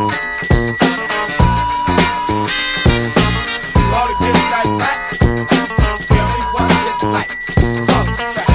All to get right back. Tell me what it's like. Talk back.